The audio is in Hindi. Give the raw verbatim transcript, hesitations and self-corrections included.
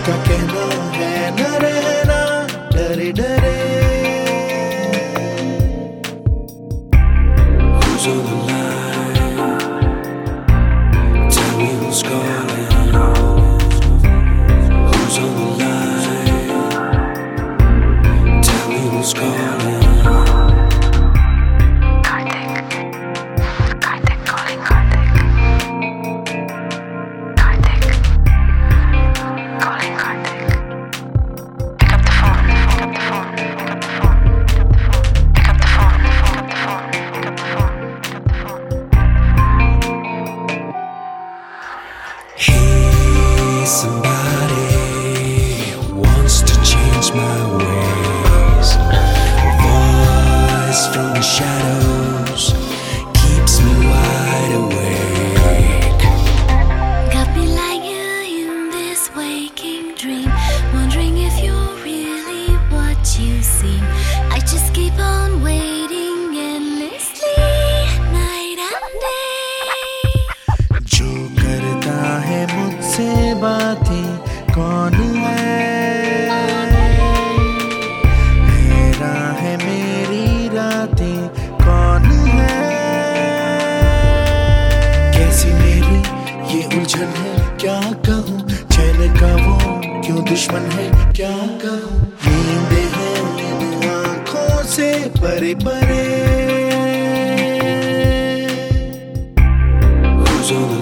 क्या कहना है न रहना डरे डरे। Who's on the line? Tell me who's calling. Who's on the line? Tell me who's calling. Somebody wants to change my ways. A voice from the shadows keeps me wide awake. Got me like you in this waking dream, wondering if you're really what you seem. I just keep on waiting endlessly, night and day. जो करता है मुझसे बातें कौन है, हैरान है मेरी रातें कौन है। कैसी मेरी ये उलझन है क्या कहूँ, चैन का वो क्यों दुश्मन है क्या कहूँ। नींद है इन आँखों से परे परे। Who's on the